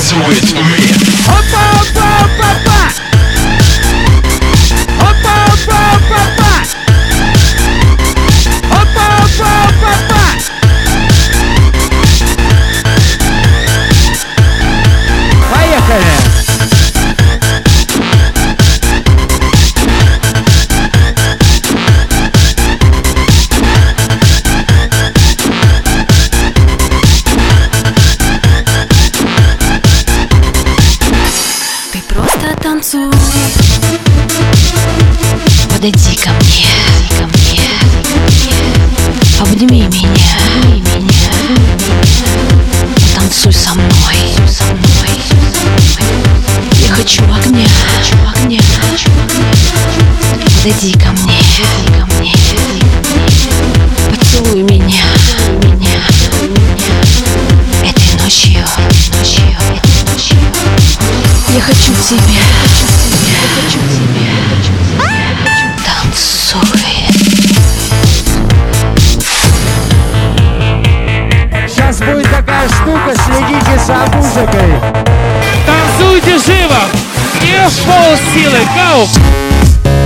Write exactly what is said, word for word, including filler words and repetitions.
танцует в мире. Опа, опа, опа, опа. Опа, опа, опа, опа. Опа, опа, опа, опа. Поехали! Ты просто танцуй, подойди ко мне, ко мне, обними меня, меня, танцуй со мной, со мной. Я хочу огня, хочу огня, хочу огня. Подойди ко мне, ко мне, поцелуй меня, меня, этой ночью, ночью, этой ночью. Я хочу тебя, хочу тебя, хочу тебя, хочу тебя. Танцуй. Сейчас будет такая штука, следите за музыкой. Танцуйте живо! И в полсилы, гоу!